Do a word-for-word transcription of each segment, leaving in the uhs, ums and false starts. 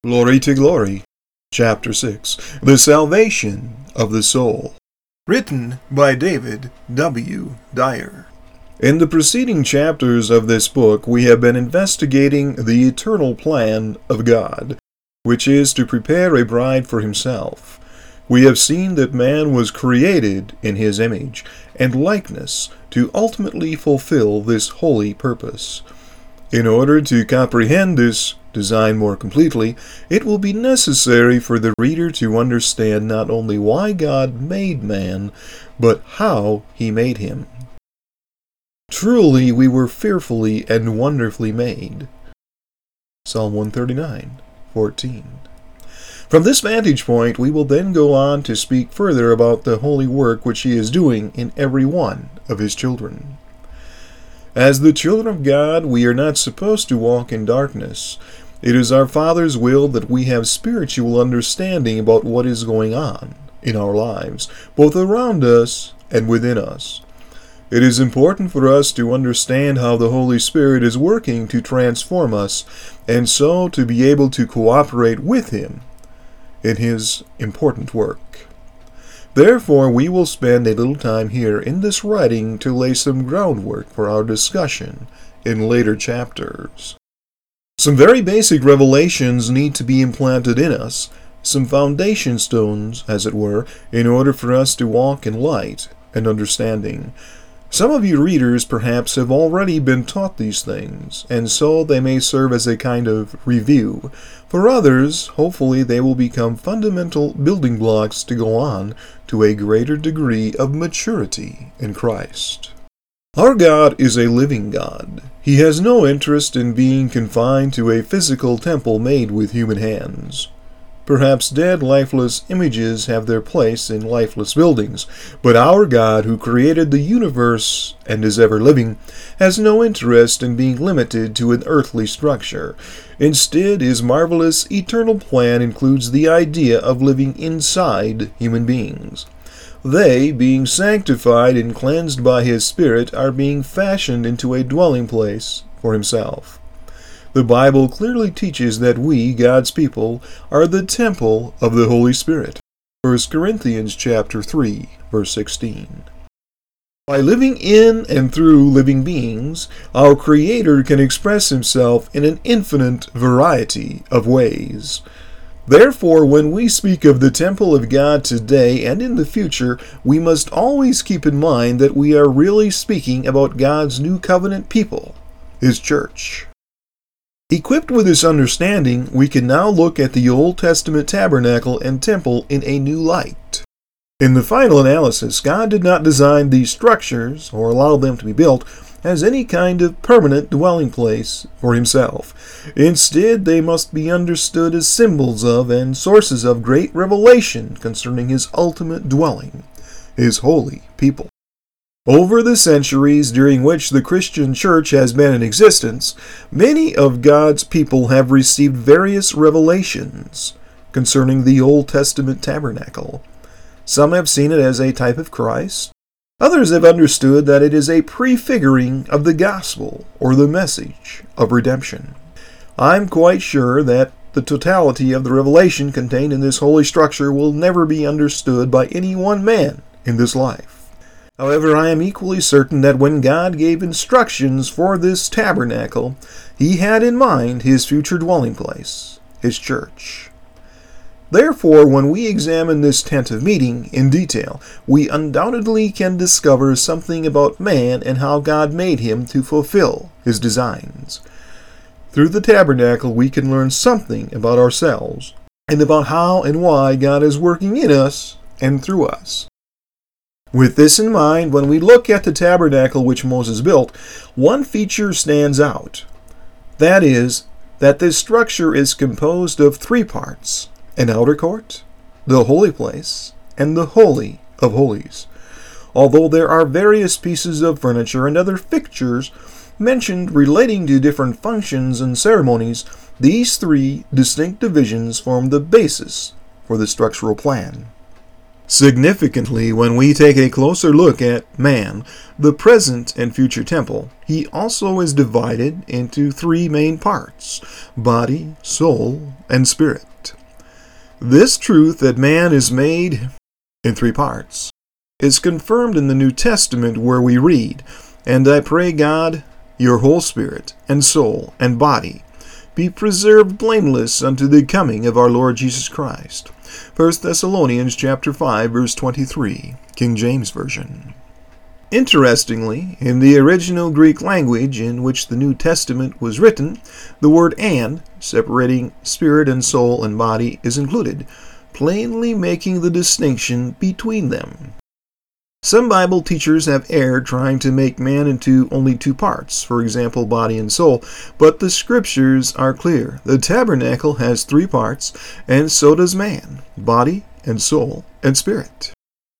Glory to Glory, Chapter six, The Salvation of the Soul. Written by David W. Dyer. In the preceding chapters of this book, we have been investigating the eternal plan of God, which is to prepare a bride for himself. We have seen that man was created in his image and likeness to ultimately fulfill this holy purpose. In order to comprehend this design more completely, it will be necessary for the reader to understand not only why God made man, but how he made him. Truly we were fearfully and wonderfully made. Psalm one thirty-nine, fourteen. From this vantage point, we will then go on to speak further about the holy work which he is doing in every one of his children. As the children of God, we are not supposed to walk in darkness. It is our Father's will that we have spiritual understanding about what is going on in our lives, both around us and within us. It is important for us to understand how the Holy Spirit is working to transform us, and so to be able to cooperate with Him in His important work. Therefore, we will spend a little time here in this writing to lay some groundwork for our discussion in later chapters. Some very basic revelations need to be implanted in us, some foundation stones, as it were, in order for us to walk in light and understanding. Some of you readers perhaps have already been taught these things, and so they may serve as a kind of review. For others, hopefully they will become fundamental building blocks to go on to a greater degree of maturity in Christ. Our God is a living God. He has no interest in being confined to a physical temple made with human hands. Perhaps dead, lifeless images have their place in lifeless buildings, but our God, who created the universe and is ever living, has no interest in being limited to an earthly structure. Instead, his marvelous eternal plan includes the idea of living inside human beings. They, being sanctified and cleansed by his Spirit, are being fashioned into a dwelling place for himself. The Bible clearly teaches that we, God's people, are the temple of the Holy Spirit. First Corinthians chapter three, verse sixteen. By living in and through living beings, our Creator can express himself in an infinite variety of ways. Therefore, when we speak of the temple of God today and in the future, we must always keep in mind that we are really speaking about God's new covenant people, His church. Equipped with this understanding, we can now look at the Old Testament tabernacle and temple in a new light. In the final analysis, God did not design these structures, or allow them to be built, as any kind of permanent dwelling place for himself. Instead, they must be understood as symbols of and sources of great revelation concerning his ultimate dwelling, his holy people. Over the centuries during which the Christian church has been in existence, many of God's people have received various revelations concerning the Old Testament tabernacle. Some have seen it as a type of Christ. Others have understood that it is a prefiguring of the gospel or the message of redemption. I'm quite sure that the totality of the revelation contained in this holy structure will never be understood by any one man in this life. However, I am equally certain that when God gave instructions for this tabernacle, he had in mind his future dwelling place, his church. Therefore, when we examine this tent of meeting in detail, we undoubtedly can discover something about man and how God made him to fulfill his designs. Through the tabernacle, we can learn something about ourselves and about how and why God is working in us and through us. With this in mind, when we look at the tabernacle which Moses built, one feature stands out. That is, that this structure is composed of three parts: an outer court, the holy place, and the Holy of Holies. Although there are various pieces of furniture and other fixtures mentioned relating to different functions and ceremonies, these three distinct divisions form the basis for the structural plan. Significantly, when we take a closer look at man, the present and future temple, he also is divided into three main parts: body, soul, and spirit. This truth that man is made in three parts is confirmed in the New Testament, where we read, "And I pray God, your whole spirit, and soul, and body, be preserved blameless unto the coming of our Lord Jesus Christ." First Thessalonians chapter five, verse twenty-three, King James Version. Interestingly, in the original Greek language in which the New Testament was written, the word "and," separating spirit and soul and body, is included, plainly making the distinction between them. Some Bible teachers have erred trying to make man into only two parts, for example, body and soul, but the scriptures are clear. The tabernacle has three parts, and so does man, body and soul and spirit.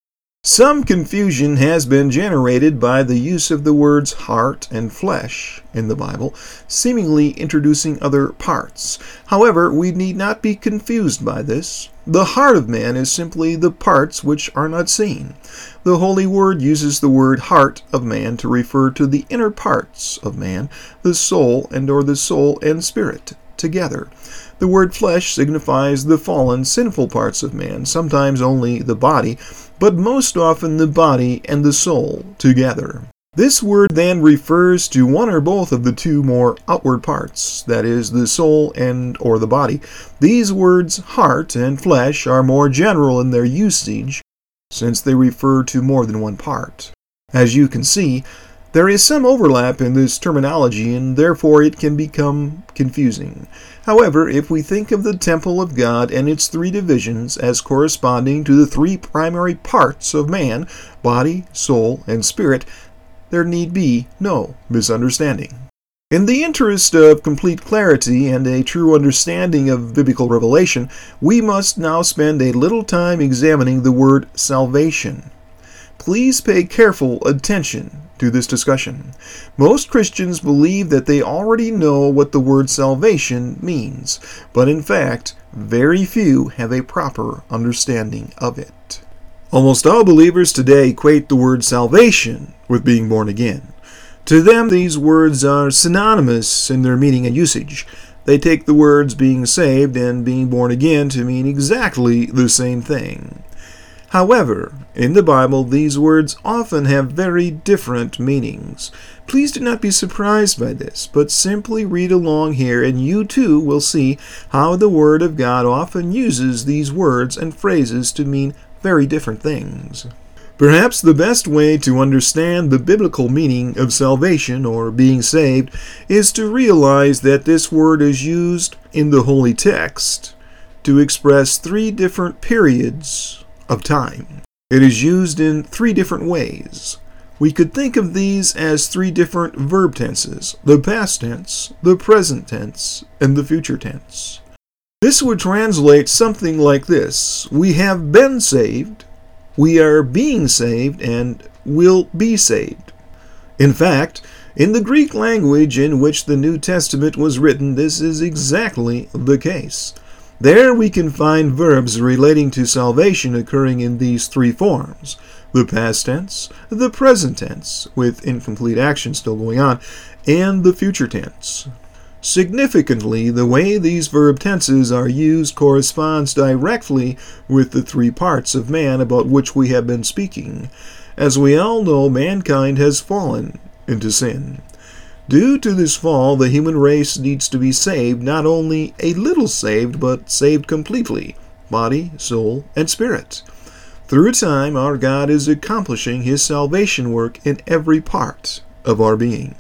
Some confusion has been generated by the use of the words heart and flesh in the Bible, seemingly introducing other parts. However, we need not be confused by this. The heart of man is simply the parts which are not seen. The Holy Word uses the word heart of man to refer to the inner parts of man, the soul and or the soul and spirit together. The word flesh signifies the fallen, sinful parts of man, sometimes only the body, but most often the body and the soul together. This word then refers to one or both of the two more outward parts, that is, the soul and or the body. These words, heart and flesh, are more general in their usage, since they refer to more than one part. As you can see, there is some overlap in this terminology, and therefore it can become confusing. However, if we think of the temple of God and its three divisions as corresponding to the three primary parts of man, body, soul, and spirit, there need be no misunderstanding. In the interest of complete clarity and a true understanding of biblical revelation, we must now spend a little time examining the word salvation. Please pay careful attention to this discussion. Most Christians believe that they already know what the word salvation means, but in fact, very few have a proper understanding of it. Almost all believers today equate the word salvation with being born again. To them, these words are synonymous in their meaning and usage. They take the words being saved and being born again to mean exactly the same thing. However, in the Bible, these words often have very different meanings. Please do not be surprised by this, but simply read along here and you too will see how the Word of God often uses these words and phrases to mean very different things. Perhaps the best way to understand the biblical meaning of salvation or being saved is to realize that this word is used in the Holy Text to express three different periods of time. It is used in three different ways. We could think of these as three different verb tenses: the past tense, the present tense, and the future tense. This would translate something like this: we have been saved, we are being saved, and will be saved. In fact, in the Greek language in which the New Testament was written, this is exactly the case. There we can find verbs relating to salvation occurring in these three forms: the past tense, the present tense, with incomplete action still going on, and the future tense. Significantly, the way these verb tenses are used corresponds directly with the three parts of man about which we have been speaking. As we all know, mankind has fallen into sin. Due to this fall, the human race needs to be saved, not only a little saved, but saved completely, body, soul, and spirit. Through time, our God is accomplishing His salvation work in every part of our being.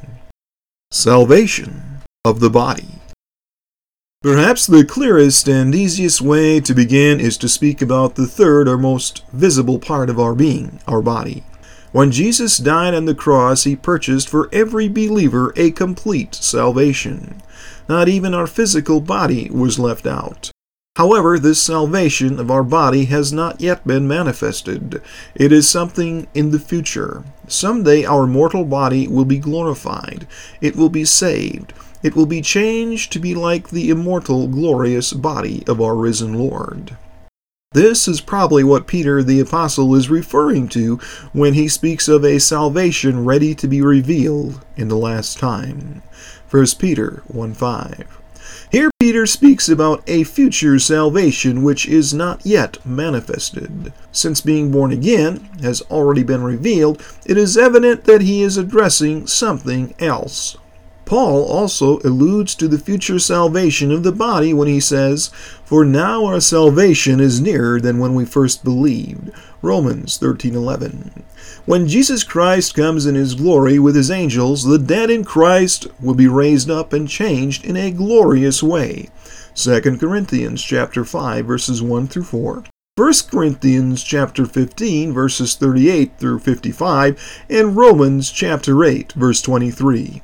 Salvation of the body. Perhaps the clearest and easiest way to begin is to speak about the third or most visible part of our being, our body. When Jesus died on the cross, He purchased for every believer a complete salvation. Not even our physical body was left out. However, this salvation of our body has not yet been manifested. It is something in the future. Someday our mortal body will be glorified. It will be saved. It will be changed to be like the immortal, glorious body of our risen Lord. This is probably what Peter the Apostle is referring to when he speaks of a salvation ready to be revealed in the last time. First Peter one five. Here Peter speaks about a future salvation which is not yet manifested. Since being born again has already been revealed, it is evident that he is addressing something else. Paul also alludes to the future salvation of the body when he says, "For now our salvation is nearer than when we first believed." Romans thirteen eleven. When Jesus Christ comes in his glory with his angels, the dead in Christ will be raised up and changed in a glorious way. Second Corinthians chapter five verses one through four. First Corinthians chapter fifteen verses thirty-eight through fifty-five, and Romans chapter eight verse twenty-three.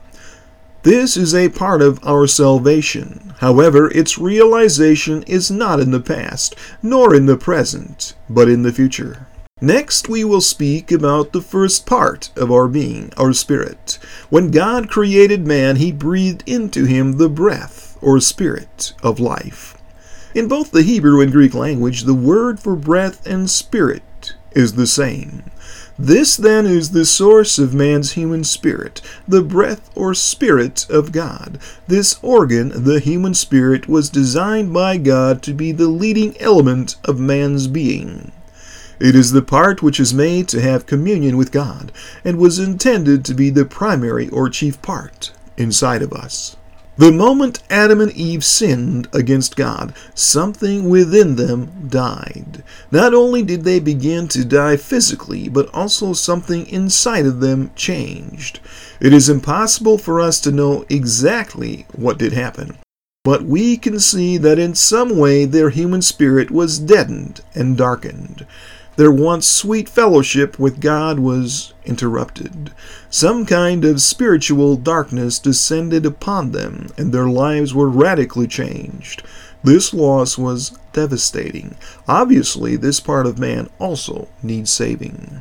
This is a part of our salvation. However, its realization is not in the past, nor in the present, but in the future. Next, we will speak about the first part of our being, our spirit. When God created man, he breathed into him the breath, or spirit, of life. In both the Hebrew and Greek language, the word for breath and spirit is the same. This then is the source of man's human spirit, the breath or spirit of God. This organ, the human spirit, was designed by God to be the leading element of man's being. It is the part which is made to have communion with God, and was intended to be the primary or chief part inside of us. The moment Adam and Eve sinned against God, something within them died. Not only did they begin to die physically, but also something inside of them changed. It is impossible for us to know exactly what did happen, but we can see that in some way their human spirit was deadened and darkened. Their once sweet fellowship with God was interrupted. Some kind of spiritual darkness descended upon them, and their lives were radically changed. This loss was devastating. Obviously, this part of man also needs saving.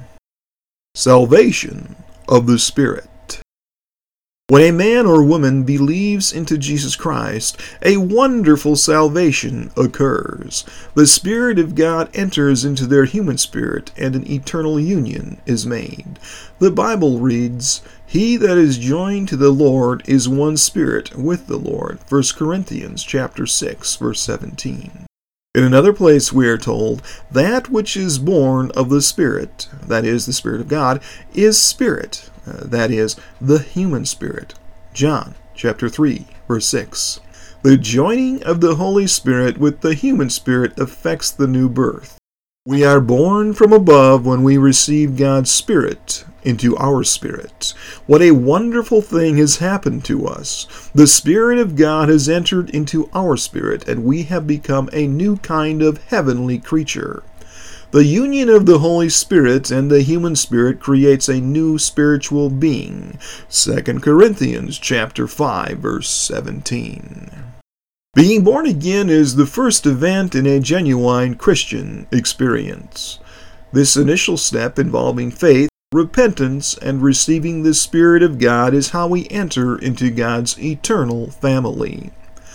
Salvation of the Spirit. When a man or woman believes into Jesus Christ, a wonderful salvation occurs. The Spirit of God enters into their human spirit, and an eternal union is made. The Bible reads, "He that is joined to the Lord is one spirit with the Lord." First Corinthians chapter six, verse seventeen. In another place we are told, "That which is born of the Spirit," that is, the Spirit of God, "is spirit." Uh, that is, the human spirit. John chapter three, verse six. The joining of the Holy Spirit with the human spirit affects the new birth. We are born from above when we receive God's Spirit into our spirit. What a wonderful thing has happened to us. The Spirit of God has entered into our spirit, and we have become a new kind of heavenly creature. The union of the Holy Spirit and the human spirit creates a new spiritual being. Second Corinthians chapter five, verse seventeen. Being born again is the first event in a genuine Christian experience. This initial step involving faith, repentance, and receiving the Spirit of God is how we enter into God's eternal family.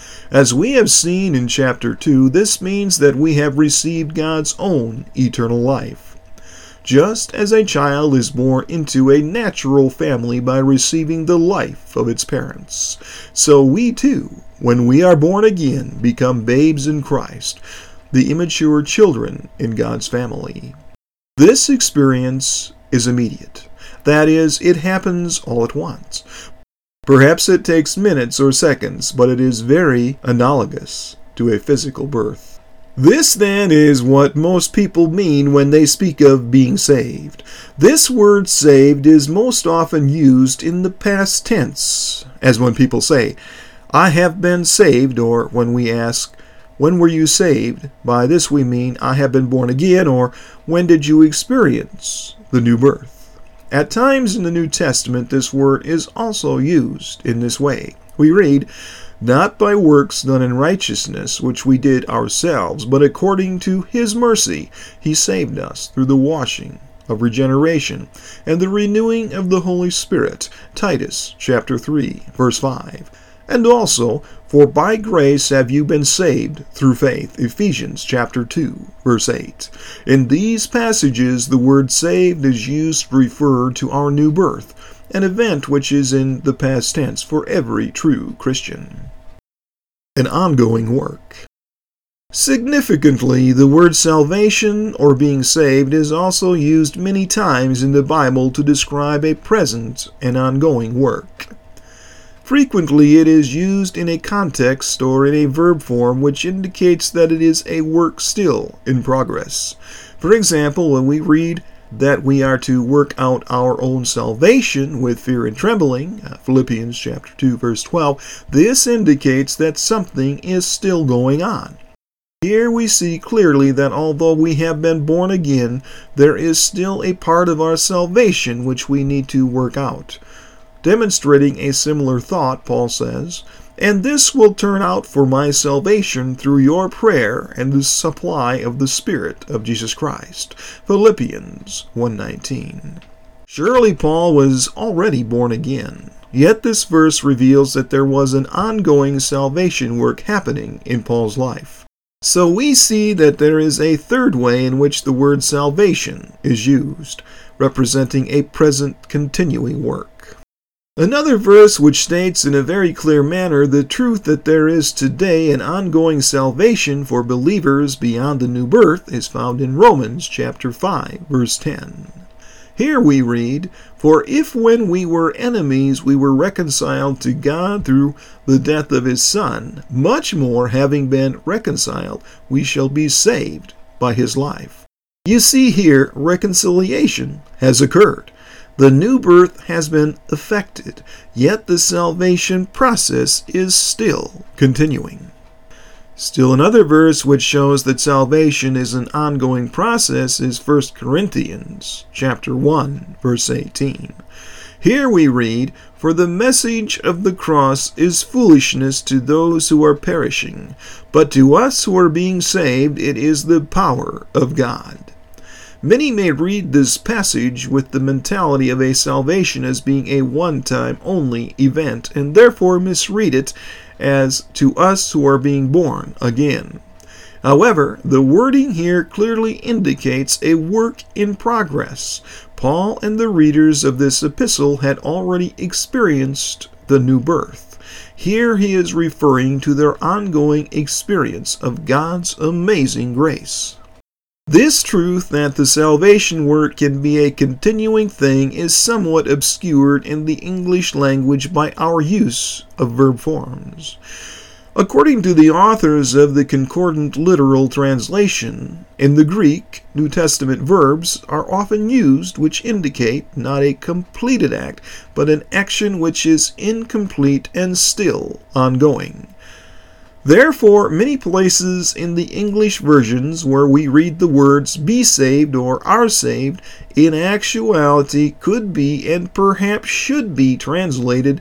As we have seen in chapter two, this means that we have received God's own eternal life. Just as a child is born into a natural family by receiving the life of its parents, so we too, when we are born again, become babes in Christ, the immature children in God's family. This experience is immediate. That is, it happens all at once. Perhaps it takes minutes or seconds, but it is very analogous to a physical birth. This, then, is what most people mean when they speak of being saved. This word saved is most often used in the past tense, as when people say, "I have been saved," or when we ask, "When were you saved?" By this we mean, "I have been born again," or "When did you experience the new birth?" At times in the New Testament, this word is also used in this way. We read, "Not by works done in righteousness, which we did ourselves, but according to his mercy he saved us through the washing of regeneration and the renewing of the Holy Spirit." Titus chapter three, verse five. And also, for by grace have you been saved through faith. Ephesians chapter two, verse eight. In these passages, the word saved is used to refer to our new birth, an event which is in the past tense for every true Christian. An ongoing work. Significantly, the word salvation or being saved is also used many times in the Bible to describe a present and ongoing work. Frequently, it is used in a context or in a verb form which indicates that it is a work still in progress. For example, when we read that we are to work out our own salvation with fear and trembling, Philippians chapter two, verse twelve, this indicates that something is still going on. Here we see clearly that although we have been born again, there is still a part of our salvation which we need to work out. Demonstrating a similar thought, Paul says, "And this will turn out for my salvation through your prayer and the supply of the Spirit of Jesus Christ." Philippians one nineteen. Surely Paul was already born again. Yet this verse reveals that there was an ongoing salvation work happening in Paul's life. So we see that there is a third way in which the word salvation is used, representing a present continuing work. Another verse which states in a very clear manner the truth that there is today an ongoing salvation for believers beyond the new birth is found in Romans chapter five, verse ten. Here we read, "For if when we were enemies we were reconciled to God through the death of his Son, much more, having been reconciled, we shall be saved by his life." You see here, reconciliation has occurred. The new birth has been effected, yet the salvation process is still continuing. Still another verse which shows that salvation is an ongoing process is First Corinthians chapter one, verse eighteen. Here we read, "For the message of the cross is foolishness to those who are perishing, but to us who are being saved it is the power of God." Many may read this passage with the mentality of a salvation as being a one-time only event, and therefore misread it as to us who are being born again. However, the wording here clearly indicates a work in progress. Paul and the readers of this epistle had already experienced the new birth. Here he is referring to their ongoing experience of God's amazing grace. This truth that the salvation work can be a continuing thing is somewhat obscured in the English language by our use of verb forms. According to the authors of the Concordant Literal Translation, in the Greek, New Testament verbs are often used which indicate not a completed act, but an action which is incomplete and still ongoing. Therefore, many places in the English versions where we read the words be saved or are saved, in actuality could be and perhaps should be translated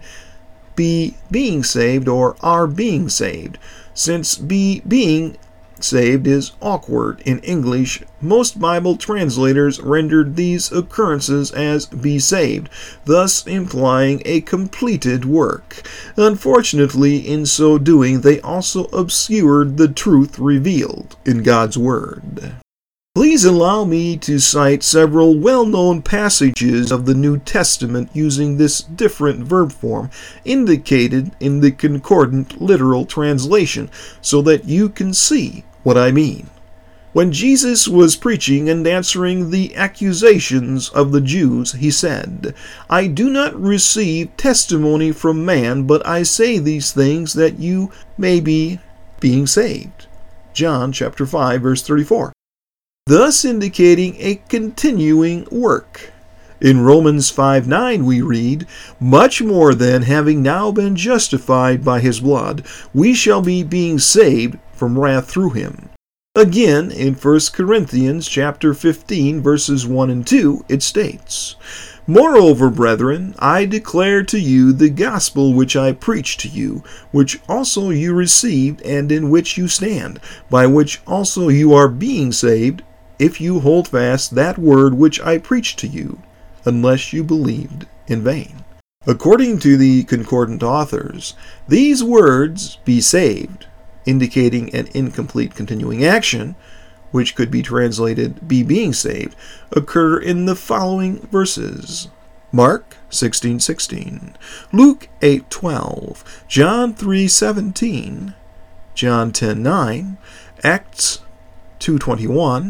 be being saved or are being saved. Since be being saved is awkward in English, most Bible translators rendered these occurrences as be saved, thus implying a completed work. Unfortunately, in so doing, they also obscured the truth revealed in God's Word. Please allow me to cite several well-known passages of the New Testament using this different verb form indicated in the Concordant Literal Translation so that you can see what I mean. When Jesus was preaching and answering the accusations of the Jews, he said, "I do not receive testimony from man, but I say these things that you may be being saved." John chapter five, verse thirty-four. Thus indicating a continuing work. In Romans five nine we read, "Much more then, having now been justified by his blood, we shall be being saved from wrath through him." Again, in First Corinthians chapter fifteen, verses one and two, it states, "Moreover, brethren, I declare to you the gospel which I preached to you, which also you received, and in which you stand, by which also you are being saved, if you hold fast that word which I preached to you, unless you believed in vain." According to the concordant authors, these words, be saved, indicating an incomplete continuing action, which could be translated be being saved, occur in the following verses: Mark sixteen sixteen, Luke eight twelve, John three seventeen, John ten nine, Acts two twenty-one,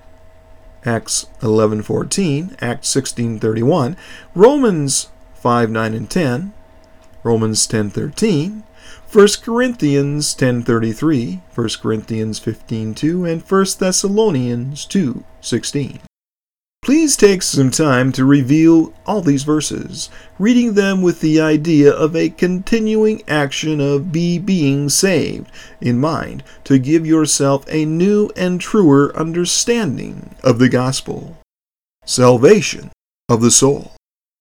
Acts eleven fourteen, Acts sixteen thirty-one, Romans five nine and ten, Romans ten thirteen, First Corinthians ten thirty-three, First Corinthians fifteen two, and First Thessalonians two sixteen. Please take some time to review all these verses, reading them with the idea of a continuing action of be being saved in mind, to give yourself a new and truer understanding of the gospel. Salvation of the soul.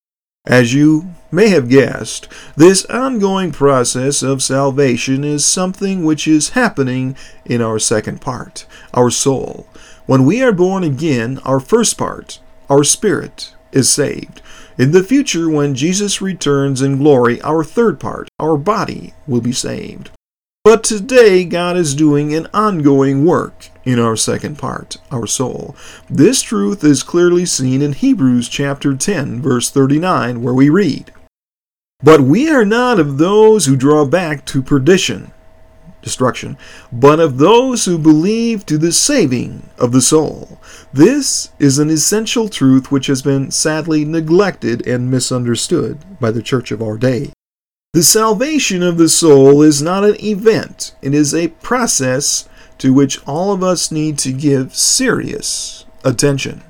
As you may have guessed, this ongoing process of salvation is something which is happening in our second part, our soul. When we are born again, our first part, our spirit, is saved. In the future, when Jesus returns in glory, our third part, our body, will be saved. But today, God is doing an ongoing work in our second part, our soul. This truth is clearly seen in Hebrews chapter ten, verse thirty-nine, where we read, "But we are not of those who draw back to perdition, destruction, but of those who believe to the saving of the soul." This is an essential truth which has been sadly neglected and misunderstood by the church of our day. The salvation of the soul is not an event. It is a process to which all of us need to give serious attention.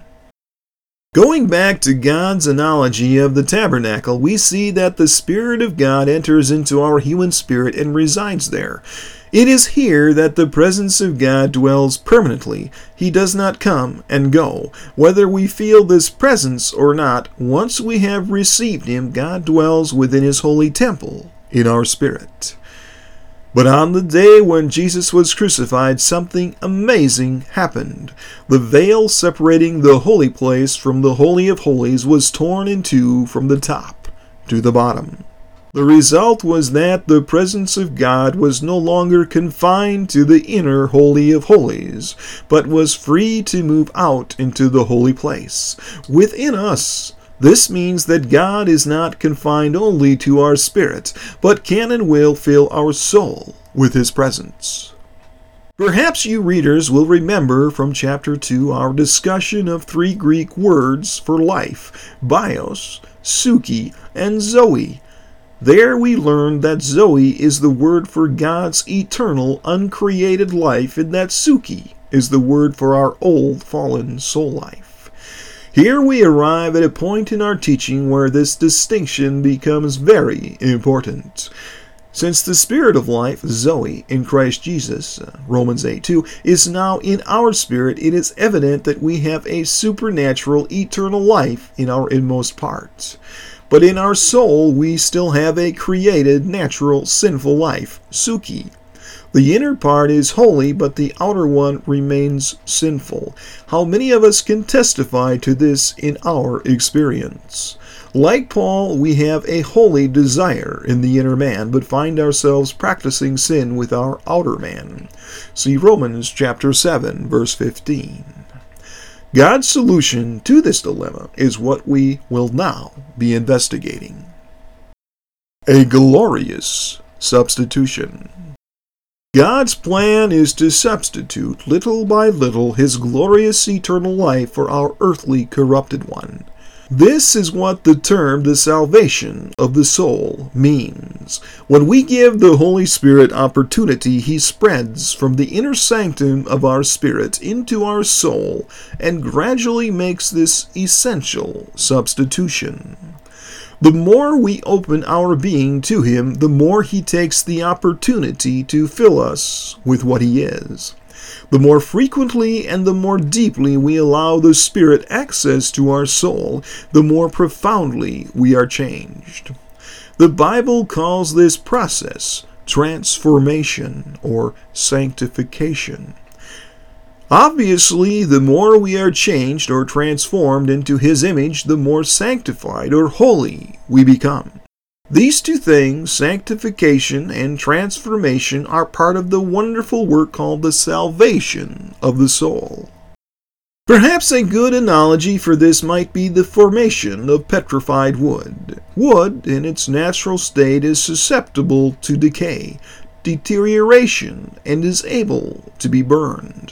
Going back to God's analogy of the tabernacle, we see that the Spirit of God enters into our human spirit and resides there. It is here that the presence of God dwells permanently. He does not come and go. Whether we feel this presence or not, once we have received Him, God dwells within His holy temple in our spirit. But on the day when Jesus was crucified, something amazing happened. The veil separating the holy place from the Holy of Holies was torn in two from the top to the bottom. The result was that the presence of God was no longer confined to the inner Holy of Holies, but was free to move out into the holy place within us. This means that God is not confined only to our spirit, but can and will fill our soul with His presence. Perhaps you readers will remember from chapter two our discussion of three Greek words for life: bios, psuche, and zoe. There we learned that Zoe is the word for God's eternal, uncreated life, and that psuche is the word for our old, fallen soul life. Here we arrive at a point in our teaching where this distinction becomes very important. Since the Spirit of life, Zoe, in Christ Jesus, uh, Romans eight two, is now in our spirit, it is evident that we have a supernatural, eternal life in our inmost parts. But in our soul, we still have a created, natural, sinful life, psuche. The inner part is holy, but the outer one remains sinful. How many of us can testify to this in our experience? Like Paul, we have a holy desire in the inner man, but find ourselves practicing sin with our outer man. See Romans chapter seven, verse fifteen. God's solution to this dilemma is what we will now be investigating. A glorious substitution. God's plan is to substitute little by little His glorious eternal life for our earthly corrupted one. This is what the term the salvation of the soul means. When we give the Holy Spirit opportunity, He spreads from the inner sanctum of our spirit into our soul and gradually makes this essential substitution. The more we open our being to Him, the more He takes the opportunity to fill us with what He is. The more frequently and the more deeply we allow the Spirit access to our soul, the more profoundly we are changed. The Bible calls this process transformation or sanctification. Obviously, the more we are changed or transformed into His image, the more sanctified or holy we become. These two things, sanctification and transformation, are part of the wonderful work called the salvation of the soul. Perhaps a good analogy for this might be the formation of petrified wood. Wood, in its natural state, is susceptible to decay, deterioration, and is able to be burned.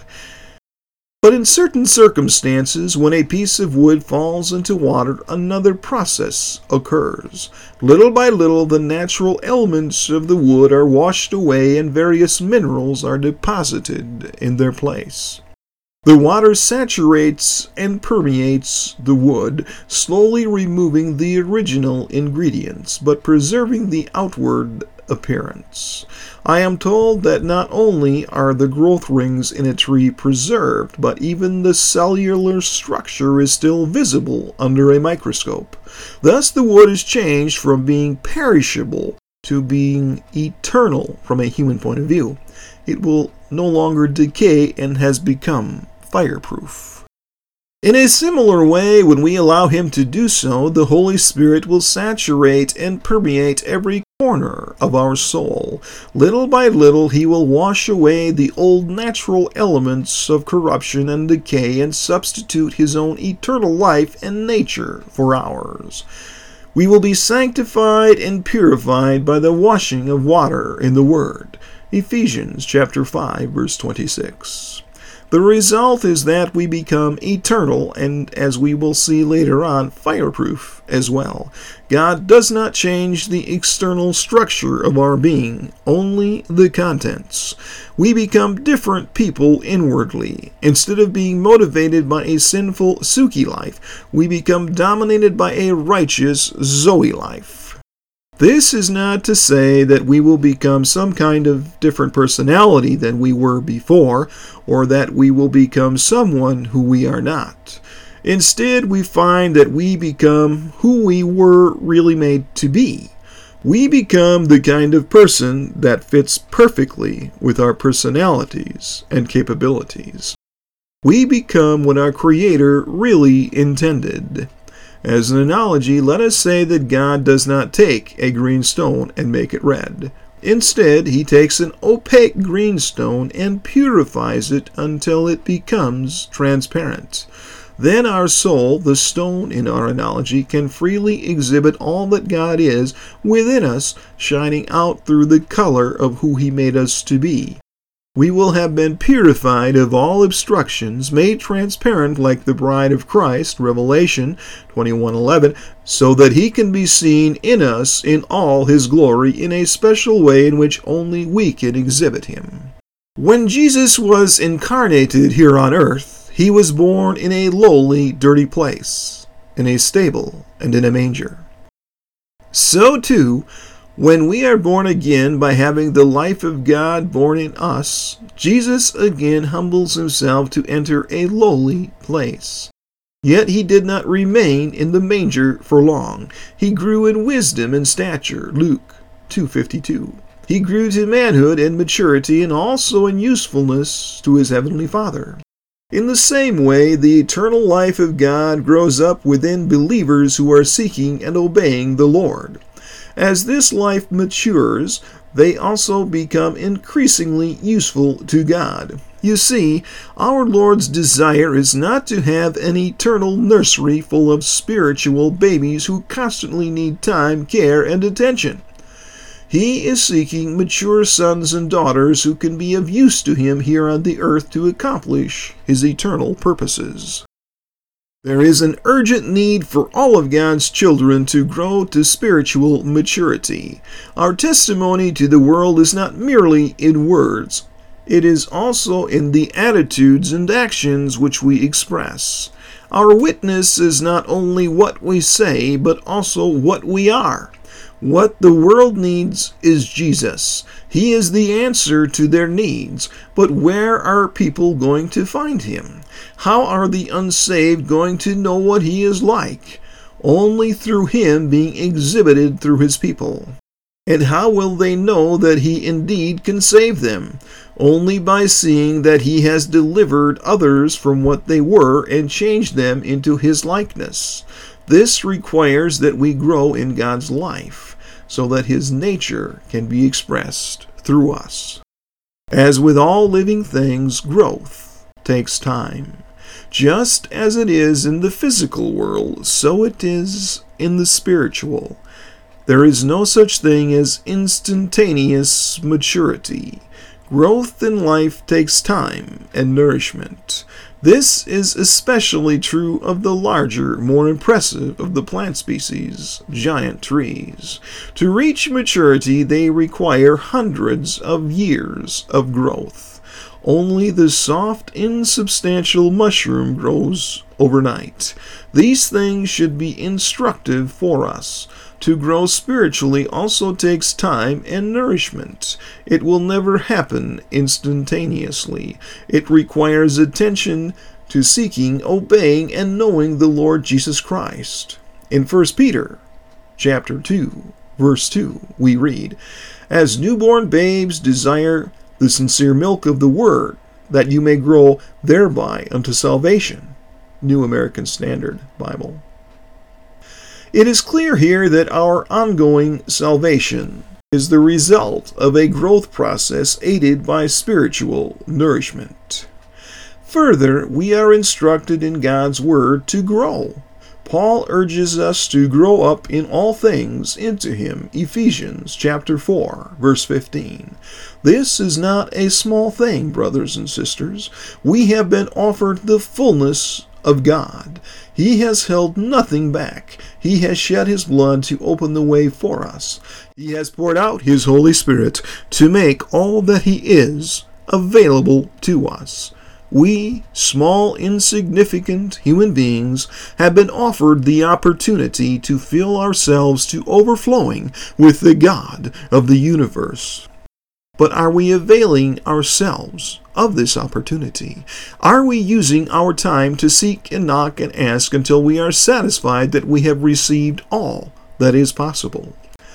But in certain circumstances, when a piece of wood falls into water, another process occurs. Little by little, the natural elements of the wood are washed away and various minerals are deposited in their place. The water saturates and permeates the wood, slowly removing the original ingredients, but preserving the outward appearance. I am told that not only are the growth rings in a tree preserved, but even the cellular structure is still visible under a microscope. Thus the wood is changed from being perishable to being eternal from a human point of view. It will no longer decay and has become fireproof. In a similar way, when we allow Him to do so, the Holy Spirit will saturate and permeate every corner of our soul. Little by little, He will wash away the old natural elements of corruption and decay and substitute His own eternal life and nature for ours. We will be sanctified and purified by the washing of water in the Word. Ephesians chapter five, verse twenty-six. The result is that we become eternal and, as we will see later on, fireproof as well. God does not change the external structure of our being, only the contents. We become different people inwardly. Instead of being motivated by a sinful Suki life, we become dominated by a righteous Zoe life. This is not to say that we will become some kind of different personality than we were before, or that we will become someone who we are not. Instead, we find that we become who we were really made to be. We become the kind of person that fits perfectly with our personalities and capabilities. We become what our Creator really intended. As an analogy, let us say that God does not take a green stone and make it red. Instead, He takes an opaque green stone and purifies it until it becomes transparent. Then our soul, the stone in our analogy, can freely exhibit all that God is within us, shining out through the color of who He made us to be. We will have been purified of all obstructions, made transparent like the bride of Christ, Revelation twenty-one eleven, so that He can be seen in us in all His glory in a special way in which only we can exhibit Him. When Jesus was incarnated here on earth, He was born in a lowly, dirty place, in a stable and in a manger. So too, when we are born again by having the life of God born in us, Jesus again humbles Himself to enter a lowly place. Yet He did not remain in the manger for long. He grew in wisdom and stature, Luke two fifty-two. He grew to manhood and maturity and also in usefulness to His heavenly Father. In the same way, the eternal life of God grows up within believers who are seeking and obeying the Lord. As this life matures, they also become increasingly useful to God. You see, our Lord's desire is not to have an eternal nursery full of spiritual babies who constantly need time, care, and attention. He is seeking mature sons and daughters who can be of use to Him here on the earth to accomplish His eternal purposes. There is an urgent need for all of God's children to grow to spiritual maturity. Our testimony to the world is not merely in words. It is also in the attitudes and actions which we express. Our witness is not only what we say, but also what we are. What the world needs is Jesus. He is the answer to their needs. But where are people going to find Him? How are the unsaved going to know what He is like? Only through Him being exhibited through His people. And how will they know that He indeed can save them? Only by seeing that He has delivered others from what they were and changed them into His likeness. This requires that we grow in God's life. so that his nature can be expressed through us. As with all living things, growth takes time. Just as it is in the physical world, so it is in the spiritual. There is no such thing as instantaneous maturity. Growth in life takes time and nourishment. This is especially true of the larger, more impressive of the plant species, giant trees. To reach maturity, they require hundreds of years of growth. Only the soft, insubstantial mushroom grows overnight. These things should be instructive for us. To grow spiritually also takes time and nourishment. It will never happen instantaneously. It requires attention to seeking, obeying, and knowing the Lord Jesus Christ. In First Peter chapter two, verse two, we read, "As newborn babes desire the sincere milk of the word, that you may grow thereby unto salvation." New American Standard Bible. It is clear here that our ongoing salvation is the result of a growth process aided by spiritual nourishment. Further, we are instructed in God's Word to grow. Paul urges us to grow up in all things into him, Ephesians chapter four, verse fifteen. This is not a small thing, brothers and sisters. We have been offered the fullness of God. He has held nothing back. He has shed his blood to open the way for us. He has poured out his Holy Spirit to make all that he is available to us. We, small, insignificant human beings, have been offered the opportunity to fill ourselves to overflowing with the God of the universe. But are we availing ourselves of this opportunity? Are we using our time to seek and knock and ask until we are satisfied that we have received all that is possible?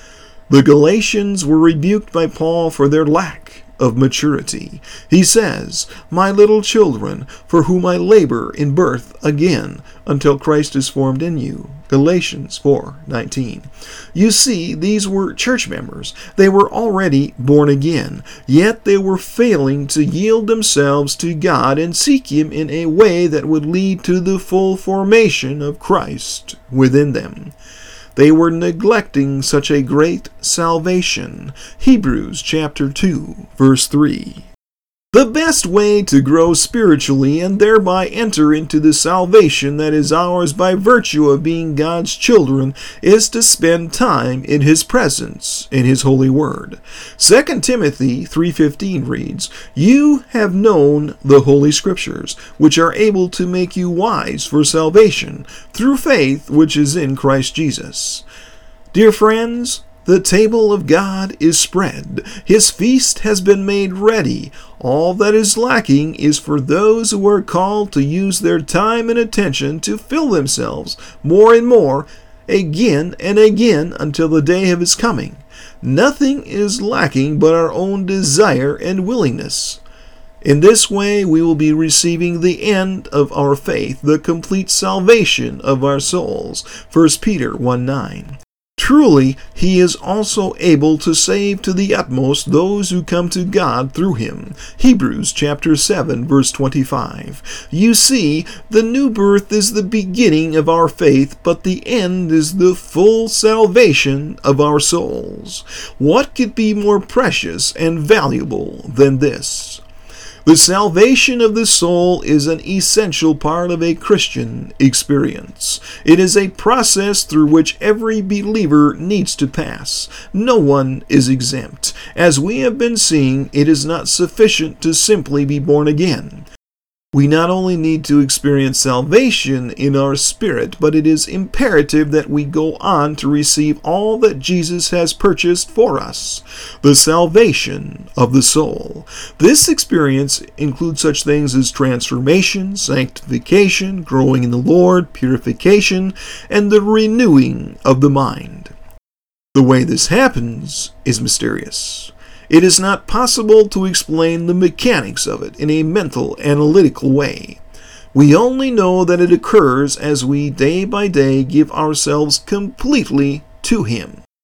The Galatians were rebuked by Paul for their lack of maturity. He says, "My little children, for whom I labor in birth again, until Christ is formed in you." Galatians four nineteen. You see, these were church members. They were already born again, yet they were failing to yield themselves to God and seek Him in a way that would lead to the full formation of Christ within them. They were neglecting such a great salvation. Hebrews chapter two, verse three. The best way to grow spiritually and thereby enter into the salvation that is ours by virtue of being God's children is to spend time in His presence, in His holy word. Second Timothy three fifteen reads, "You have known the Holy Scriptures, which are able to make you wise for salvation, through faith which is in Christ Jesus." Dear friends, the table of God is spread. His feast has been made ready. All that is lacking is for those who are called to use their time and attention to fill themselves more and more, again and again, until the day of His coming. Nothing is lacking but our own desire and willingness. In this way, we will be receiving the end of our faith, the complete salvation of our souls. First Peter one nine. Truly, He is also able to save to the utmost those who come to God through Him. Hebrews chapter seven, verse twenty-five. You see, the new birth is the beginning of our faith, but the end is the full salvation of our souls. What could be more precious and valuable than this? The salvation of the soul is an essential part of a Christian experience. It is a process through which every believer needs to pass. No one is exempt. As we have been seeing, it is not sufficient to simply be born again. We not only need to experience salvation in our spirit, but it is imperative that we go on to receive all that Jesus has purchased for us, the salvation of the soul. This experience includes such things as transformation, sanctification, growing in the Lord, purification, and the renewing of the mind. The way this happens is mysterious. It is not possible to explain the mechanics of it in a mental, analytical way. We only know that it occurs as we day by day give ourselves completely to Him.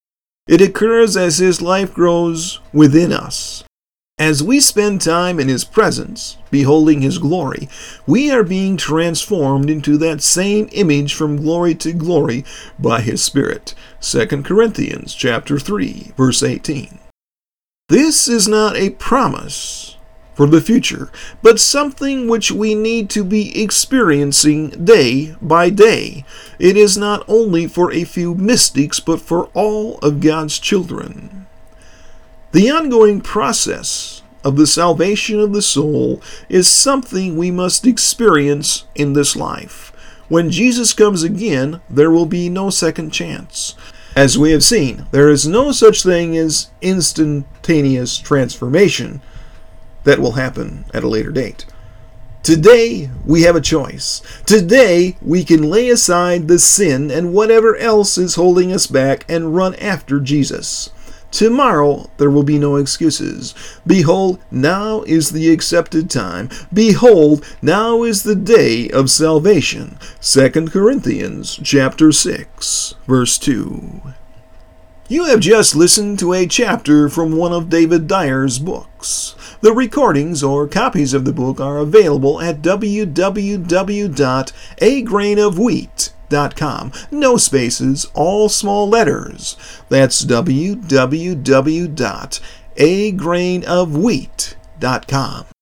It occurs as His life grows within us. As we spend time in His presence, beholding His glory, we are being transformed into that same image from glory to glory by His Spirit. Second Corinthians chapter three, verse eighteen. This is not a promise for the future, but something which we need to be experiencing day by day. It is not only for a few mystics, but for all of God's children. The ongoing process of the salvation of the soul is something we must experience in this life. When Jesus comes again, there will be no second chance. As we have seen, there is no such thing as instantaneous transformation that will happen at a later date. Today, we have a choice. Today, we can lay aside the sin and whatever else is holding us back and run after Jesus. Tomorrow there will be no excuses. Behold, now is the accepted time. Behold, now is the day of salvation. Second Corinthians chapter six, verse two. You have just listened to a chapter from one of David Dyer's books. The recordings or copies of the book are available at w w w dot a grain of wheat dot com. No spaces, all small letters. That's w w w dot a grain of wheat dot com.